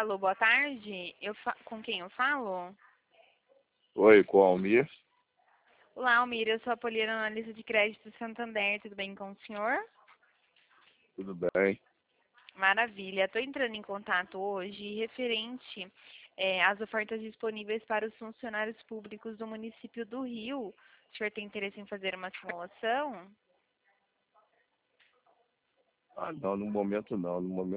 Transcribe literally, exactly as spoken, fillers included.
Alô, boa tarde. Eu fa... Com quem eu falo? Oi, com o Almir. Olá, Almir. Eu sou a Poliana, analista de crédito do Santander. Tudo bem com o senhor? Tudo bem? Maravilha. Estou entrando em contato hoje referente é, às ofertas disponíveis para os funcionários públicos do município do Rio. O senhor tem interesse em fazer uma simulação? Ah, não, no momento não. No momento